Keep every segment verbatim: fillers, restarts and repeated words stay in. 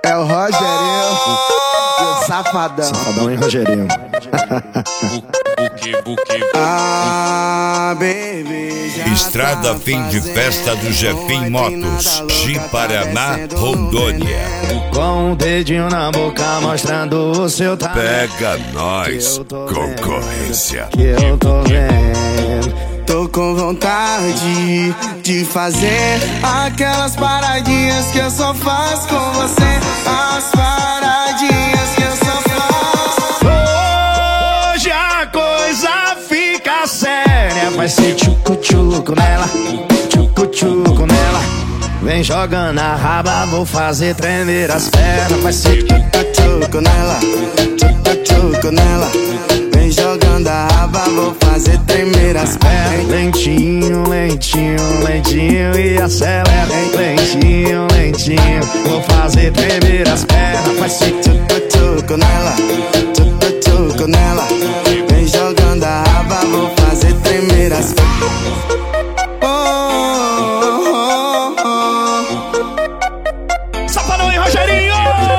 É o Rogerinho e o Safadão. Safadão e Rogerinho. Ah, baby, já Estrada tá fim de festa do Jefim Motos, Ji-Paraná, Rondônia. Com o dedinho na boca mostrando o seu talento. Pega nós, concorrência. Que eu tô vendo. Tô com vontade de fazer aquelas paradinhas que eu só faço com você. As paradinhas que eu só faço. Hoje a coisa fica séria. Vai ser tchucu-tchucu nela, tchucu-tchucu nela. Vem jogando a raba, vou fazer tremer as pernas. Vai ser tchucu-tchucu nela, tchucu-tchucu nela. Vem jogando a raba, vou fazer tremer as pernas. Lentinho, lentinho, lentinho e acelera. Lentinho, lentinho, vou fazer tremer as pernas. Vai ser tchucu-tchucu nela, tchucu-tchucu nela. Vem jogando a raba, vou fazer tremer as pernas. Oh, oh, oh, oh. Safadão e Rogerinho!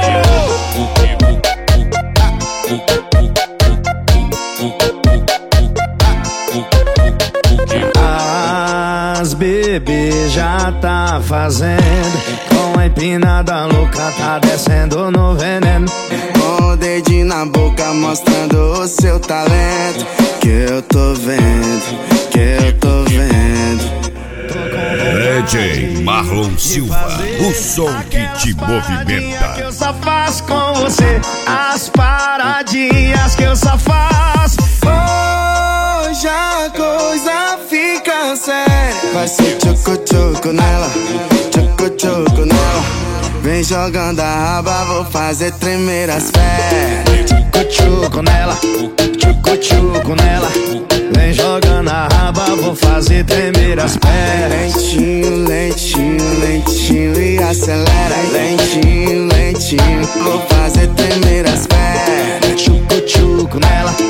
As bebê já tá fazendo. Com a empinada louca tá descendo no veneno. Com o dedinho na boca mostrando o seu talento. Que eu tô vendo, que eu tô vendo. D J Marlon Silva, o som que te movimenta. Que eu só faço com você. As paradinhas que eu só faço. Hoje a coisa fica séria. Vai ser tchucu-tchucu nela, tchucu-tchucu nela. Vem jogando a raba, vou fazer tremer as pernas. Tchucu-tchucu nela, tchucu-tchucu nela. Vem jogando a raba, vou fazer tremer as pernas. Lentinho, lentinho, lentinho e acelera. Lentinho, lentinho, vou fazer tremer as pernas. Tchucu-tchucu nela,